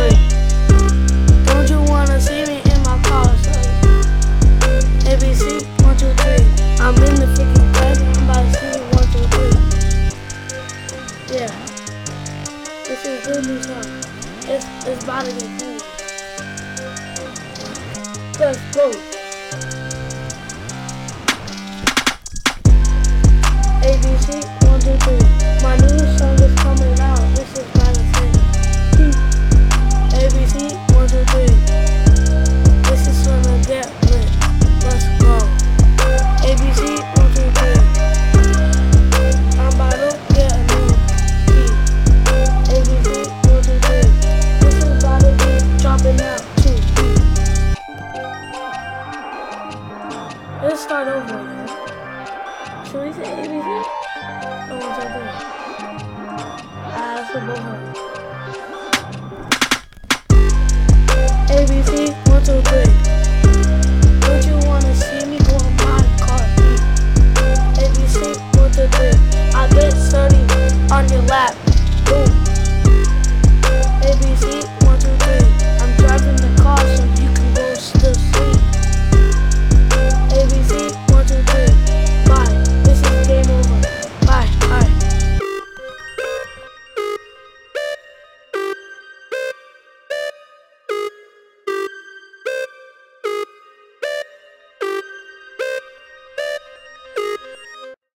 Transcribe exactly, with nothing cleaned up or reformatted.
three. Don't you wanna see me in my car? A B C, one, two, three. I'm in the freaking bed. I'm about to see you, one, two, three. Yeah. This is good new song. It's, it's about to get cool. Let's go. A B C, one, two, three. My new song is coming out. This is about to say. A B C, one, two, three. This is gonna get lit. Let's go. A B C, one, two, three. I'm about to get a new key. A B C, one, two, three. This is about to be dropping out too. Let's start over again. Should we say A B C? Or one, two, three? Ah, let's go both of them. A B C, one, two, three.